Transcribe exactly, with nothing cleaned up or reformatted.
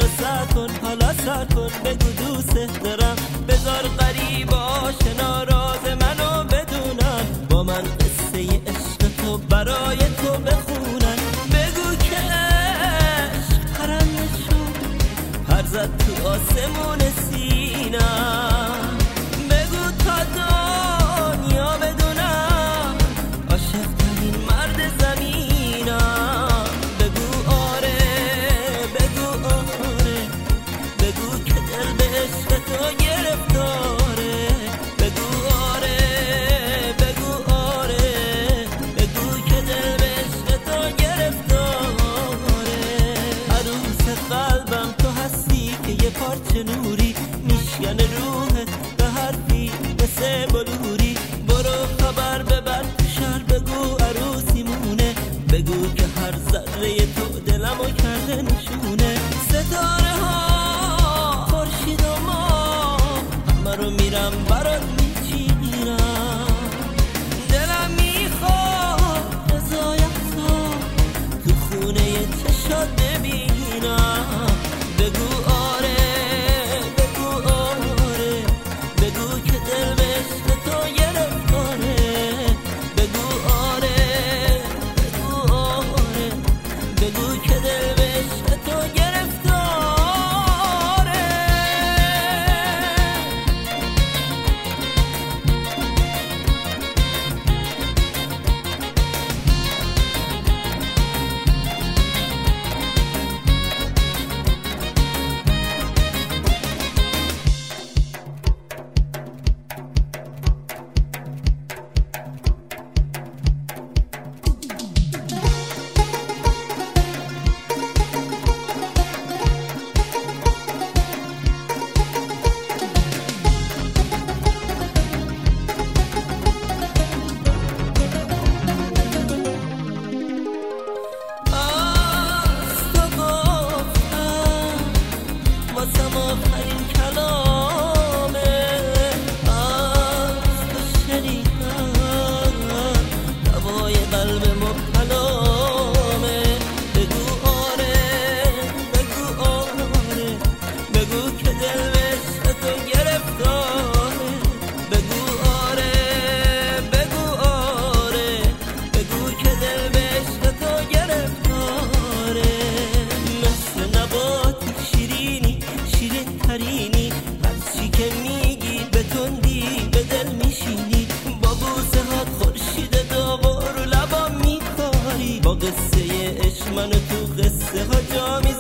سر کن حالا سر کن بگو دوست دارم بذار غریب آشنا راز منو بدونن با من قصه عشق تو برای تو بخونن بگو که عشق پرنده شد پر زد تو آسمون سینم بگو تا دنیا بدونم عاشق ترین مرد زمینم بگو آره بگو آره بگو که دل به عشق تو گرفتاره بگو آره بگو آره بگو که دل به عشق تو گرفتاره عروس قلبم تو هستی که یه پارچه نوری میشکنه روحت به حرفی مثل بلوری برو خبر ببر تو شهر بگو عروسی مونه بگو که هر ذره تو دلمو کرده نشونه ستاره ها خورشید و ماه همه رو میرم برات میچینم دلم میخواد رضایت تو تو خونه چشات ببینم بگو آره بگو آره بگو که دل به عشق تو گرفتاره بگو آره بگو آره بگو که دل به عشق تو گرفتاره واسم آخرین کلامه از تو شنیدم دوای قلب مبتلامه بگو آره بگو آره بگو که دل به عشق تو گرفتاره بگو آره بگو آره بگو که دل به عشق تو گرفتاره مثل نباتی شیرینی شیرین ترینی هرچی که میگی به تندی به دل میشینی با بوسه هات خورشید داغ رو لبام میکاری با قصه عشق منو تو قصه ها جا میزنی